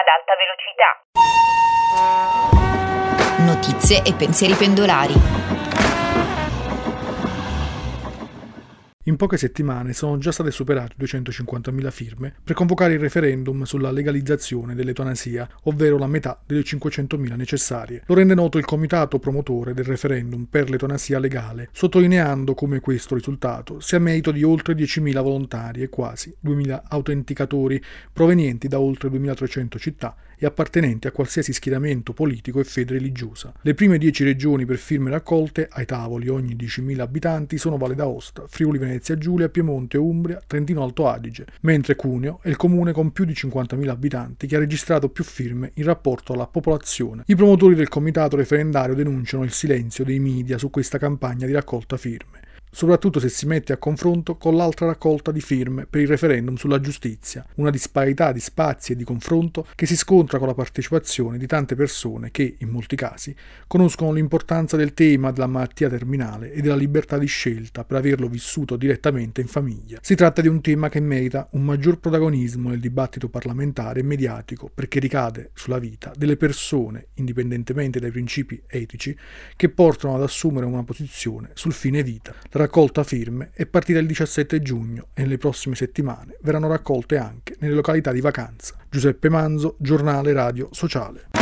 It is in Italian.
ad alta velocità. Notizie e pensieri pendolari. In poche settimane sono già state superate 250.000 firme per convocare il referendum sulla legalizzazione dell'eutanasia, ovvero la metà delle 500.000 necessarie. Lo rende noto il comitato promotore del referendum per l'eutanasia legale, sottolineando come questo risultato sia merito di oltre 10.000 volontari e quasi 2.000 autenticatori provenienti da oltre 2.300 città e appartenenti a qualsiasi schieramento politico e fede religiosa. Le prime 10 regioni per firme raccolte ai tavoli ogni 10.000 abitanti sono Valle d'Aosta, Friuli Venezia Giulia, Piemonte, Umbria, Trentino Alto Adige, mentre Cuneo è il comune con più di 50.000 abitanti che ha registrato più firme in rapporto alla popolazione. I promotori del comitato referendario denunciano il silenzio dei media su questa campagna di raccolta firme, soprattutto se si mette a confronto con l'altra raccolta di firme per il referendum sulla giustizia, una disparità di spazi e di confronto che si scontra con la partecipazione di tante persone che, in molti casi, conoscono l'importanza del tema della malattia terminale e della libertà di scelta per averlo vissuto direttamente in famiglia. Si tratta di un tema che merita un maggior protagonismo nel dibattito parlamentare e mediatico perché ricade sulla vita delle persone, indipendentemente dai principi etici, che portano ad assumere una posizione sul fine vita. La raccolta firme è partita il 17 giugno e nelle prossime settimane verranno raccolte anche nelle località di vacanza. Giuseppe Manzo, Giornale Radio Sociale.